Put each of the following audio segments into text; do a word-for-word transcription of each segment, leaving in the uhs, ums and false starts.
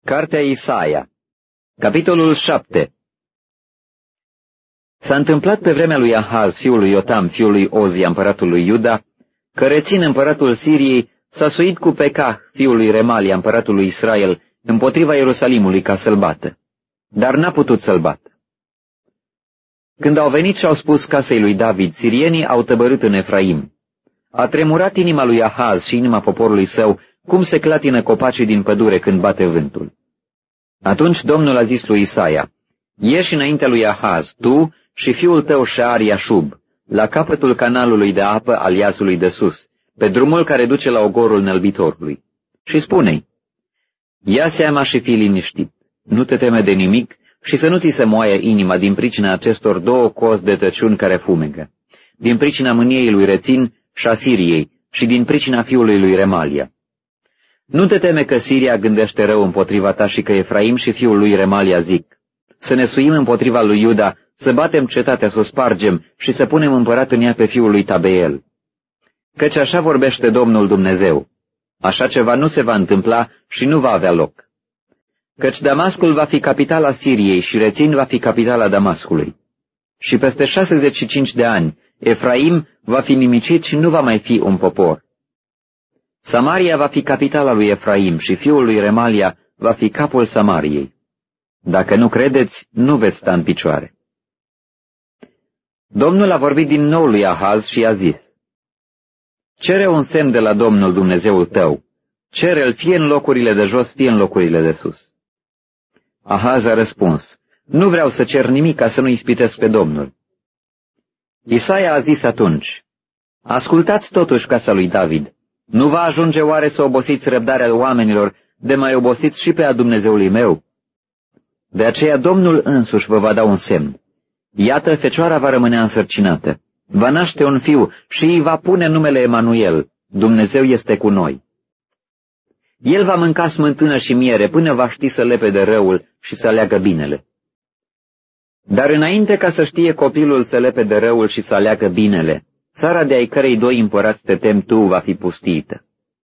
Cartea Isaia, capitolul șapte. S-a întâmplat pe vremea lui Ahaz, fiul lui Iotam, fiul lui Ozia, împăratul lui Iuda, că Rețin, împăratul Siriei, s-a suit cu Pecah, fiul lui Remalia, împăratul lui Israel, împotriva Ierusalimului ca să-l bată, dar n-a putut să-l bată. Când au venit și au spus casei lui David, sirienii au tăbărât în Efraim. A tremurat inima lui Ahaz și inima poporului său, cum se clatină copacii din pădure când bate vântul. Atunci Domnul a zis lui Isaia, ieși înaintea lui Ahaz, tu și fiul tău Șear-Iașub, la capătul canalului de apă al iazului de sus, pe drumul care duce la ogorul nălbitorului. Și spune-i, ia seama și fii liniștit, nu te teme de nimic și să nu ți se moaie inima din pricina acestor două cozi de tăciuni care fumegă, din pricina mâniei lui Rețin și a Siriei și din pricina fiului lui Remalia. Nu te teme că Siria gândește rău împotriva ta și că Efraim și fiul lui Remalia zic, să ne suim împotriva lui Iuda, să batem cetatea, să o spargem și să punem împărat în ea pe fiul lui Tabeel. Căci așa vorbește Domnul Dumnezeu, așa ceva nu se va întâmpla și nu va avea loc. Căci Damascul va fi capitala Siriei și Rețin va fi capitala Damascului. Și peste șaizeci și cinci de ani, Efraim va fi nimicit și nu va mai fi un popor. Samaria va fi capitala lui Efraim și fiul lui Remalia va fi capul Samariei. Dacă nu credeți, nu veți sta în picioare. Domnul a vorbit din nou lui Ahaz și i-a zis, cere un semn de la Domnul Dumnezeul tău, cere-l fie în locurile de jos, fie în locurile de sus. Ahaz a răspuns, nu vreau să cer nimic ca să nu ispitesc pe Domnul. Isaia a zis atunci, ascultați totuși casa lui David, nu va ajunge oare să obosiți răbdarea oamenilor, de mai obosiți și pe a Dumnezeului meu? De aceea Domnul însuși vă va da un semn. Iată, fecioara va rămâne însărcinată, va naște un fiu și îi va pune numele Emanuel, Dumnezeu este cu noi. El va mânca smântână și miere până va ști să lepede răul și să aleagă binele. Dar înainte ca să știe copilul să lepede răul și să aleagă binele, țara de ai cărei doi împărați te temi tu va fi pustiită.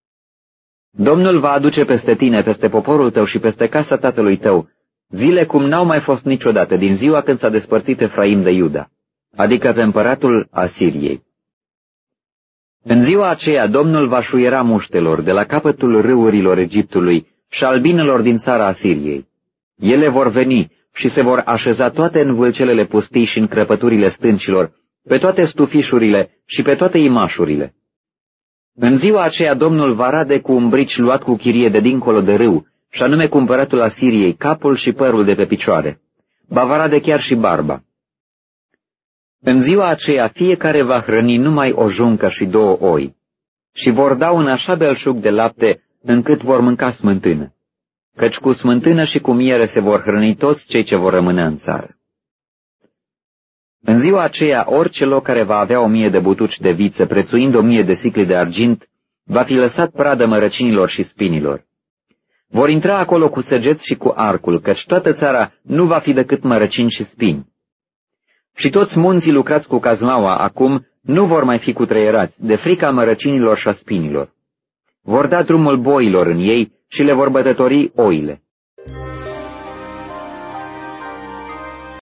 Domnul va aduce peste tine, peste poporul tău și peste casa tatălui tău, zile cum n-au mai fost niciodată din ziua când s-a despărțit Efraim de Iuda, adică pe împăratul Asiriei. În ziua aceea Domnul va șuiera muștelor de la capătul râurilor Egiptului și albinelor din țara Asiriei. Ele vor veni și se vor așeza toate în vâlcelele pustii și în crăpăturile stâncilor, pe toate stufișurile și pe toate imașurile. În ziua aceea Domnul va rade cu un brici luat cu chirie de dincolo de râu, și anume cu împăratul Asiriei, capul și părul de pe picioare. Ba va rade chiar și barba. În ziua aceea fiecare va hrăni numai o juncă și două oi, și vor da un așa belșug de lapte încât vor mânca smântână, căci cu smântână și cu miere se vor hrăni toți cei ce vor rămâne în țară. În ziua aceea, orice loc care va avea o mie de butuci de viță, prețuind o mie de sicli de argint, va fi lăsat pradă mărăcinilor și spinilor. Vor intra acolo cu săgeți și cu arcul, căci toată țara nu va fi decât mărăcini și spini. Și toți munții lucrați cu cazmaua acum nu vor mai fi cutreierați, de frica mărăcinilor și a spinilor. Vor da drumul boilor în ei și le vor bătători oile.